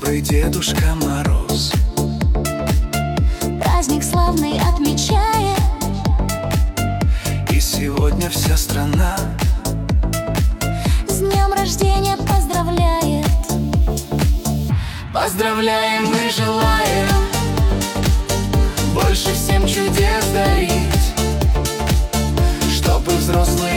добрый Дедушка Мороз. Праздник славный отмечает, и сегодня вся страна с днем рождения поздравляет. Поздравляем и желаем больше всем чудес дарить, чтобы взрослые